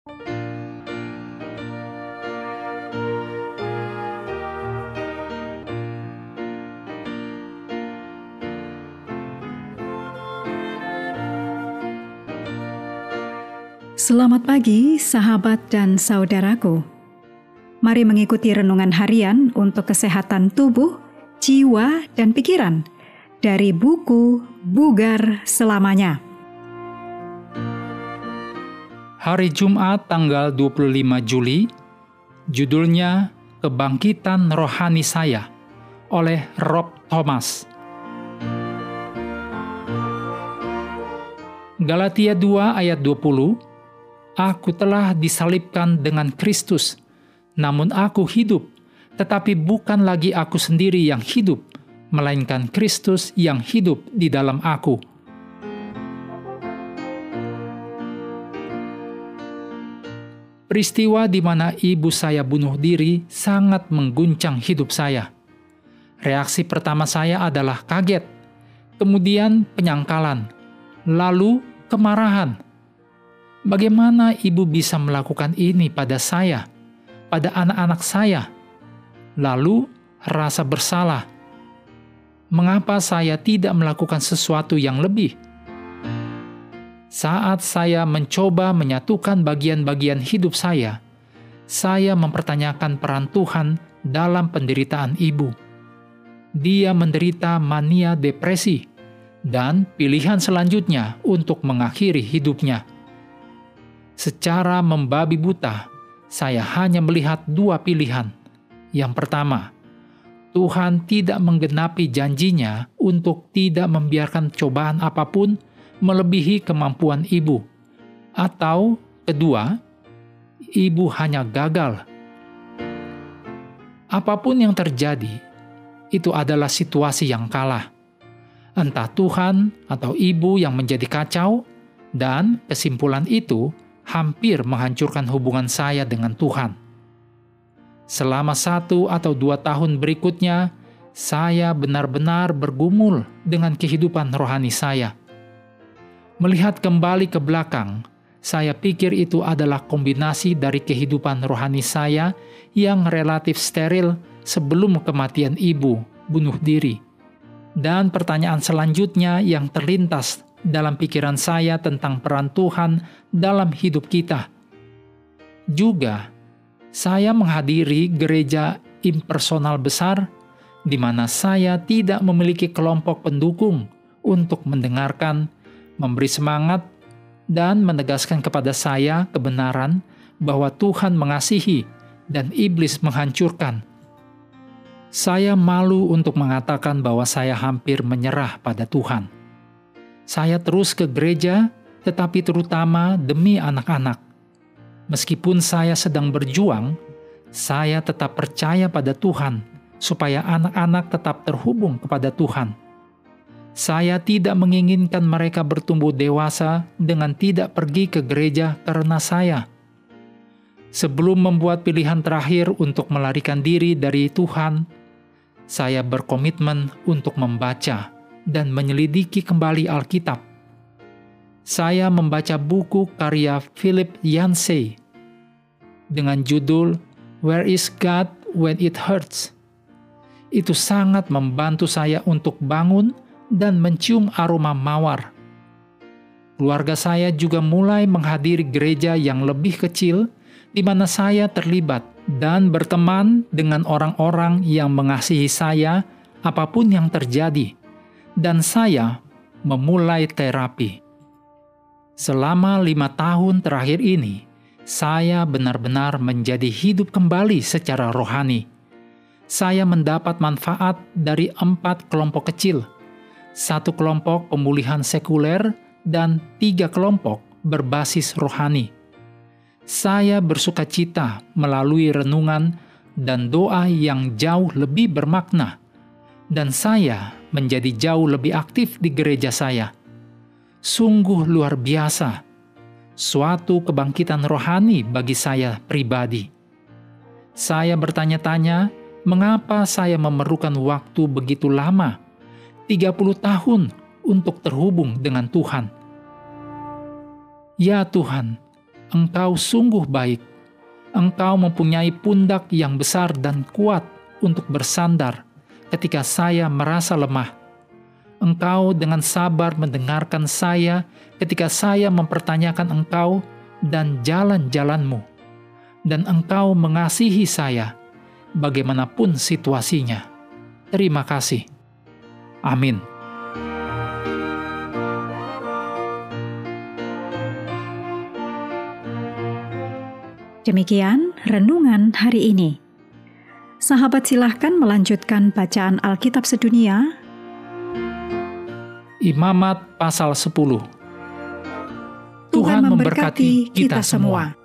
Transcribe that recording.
Selamat pagi, sahabat dan saudaraku. Mari mengikuti renungan harian untuk kesehatan tubuh, jiwa, dan pikiran dari buku Bugar Selamanya. Hari Jumat tanggal 25 Juli, judulnya Kebangkitan Rohani Saya oleh Rob Thomas. Galatia 2 ayat 20, Aku telah disalibkan dengan Kristus, namun aku hidup, tetapi bukan lagi aku sendiri yang hidup, melainkan Kristus yang hidup di dalam aku. Peristiwa di mana ibu saya bunuh diri sangat mengguncang hidup saya. Reaksi pertama saya adalah kaget, kemudian penyangkalan, lalu kemarahan. Bagaimana ibu bisa melakukan ini pada saya, pada anak-anak saya? Lalu rasa bersalah. Mengapa saya tidak melakukan sesuatu yang lebih? Saat saya mencoba menyatukan bagian-bagian hidup saya mempertanyakan peran Tuhan dalam penderitaan ibu. Dia menderita mania depresi, dan pilihan selanjutnya untuk mengakhiri hidupnya. Secara membabi buta, saya hanya melihat dua pilihan. Yang pertama, Tuhan tidak menggenapi janjinya untuk tidak membiarkan cobaan apapun melebihi kemampuan ibu. Atau kedua, ibu hanya gagal. Apapun yang terjadi, itu adalah situasi yang kalah. Entah Tuhan atau ibu yang menjadi kacau, dan kesimpulan itu hampir menghancurkan hubungan saya dengan Tuhan. Selama 1 atau 2 tahun berikutnya, saya benar-benar bergumul dengan kehidupan rohani saya. Melihat kembali ke belakang, saya pikir itu adalah kombinasi dari kehidupan rohani saya yang relatif steril sebelum kematian ibu bunuh diri. Dan pertanyaan selanjutnya yang terlintas dalam pikiran saya tentang peran Tuhan dalam hidup kita. Juga, saya menghadiri gereja impersonal besar di mana saya tidak memiliki kelompok pendukung untuk mendengarkan, memberi semangat, dan menegaskan kepada saya kebenaran bahwa Tuhan mengasihi dan iblis menghancurkan. Saya malu untuk mengatakan bahwa saya hampir menyerah pada Tuhan. Saya terus ke gereja, tetapi terutama demi anak-anak. Meskipun saya sedang berjuang, saya tetap percaya pada Tuhan, supaya anak-anak tetap terhubung kepada Tuhan. Saya tidak menginginkan mereka bertumbuh dewasa dengan tidak pergi ke gereja karena saya. Sebelum membuat pilihan terakhir untuk melarikan diri dari Tuhan, saya berkomitmen untuk membaca dan menyelidiki kembali Alkitab. Saya membaca buku karya Philip Yancey dengan judul Where is God When It Hurts? Itu sangat membantu saya untuk bangun dan mencium aroma mawar. Keluarga saya juga mulai menghadiri gereja yang lebih kecil di mana saya terlibat dan berteman dengan orang-orang yang mengasihi saya apapun yang terjadi. Dan saya memulai terapi. Selama 5 tahun terakhir ini, saya benar-benar menjadi hidup kembali secara rohani. Saya mendapat manfaat dari 4 kelompok kecil, 1 kelompok pemulihan sekuler, dan 3 kelompok berbasis rohani. Saya bersukacita melalui renungan dan doa yang jauh lebih bermakna, dan saya menjadi jauh lebih aktif di gereja saya. Sungguh luar biasa, suatu kebangkitan rohani bagi saya pribadi. Saya bertanya-tanya, mengapa saya memerlukan waktu begitu lama, 30 tahun, untuk terhubung dengan Tuhan. Ya Tuhan, Engkau sungguh baik. Engkau mempunyai pundak yang besar dan kuat untuk bersandar ketika saya merasa lemah. Engkau dengan sabar mendengarkan saya ketika saya mempertanyakan Engkau dan jalan-jalan-Mu. Dan Engkau mengasihi saya, bagaimanapun situasinya. Terima kasih. Amin. Demikian renungan hari ini. Sahabat silahkan melanjutkan bacaan Alkitab sedunia. Imamat pasal 10. Tuhan memberkati kita semua.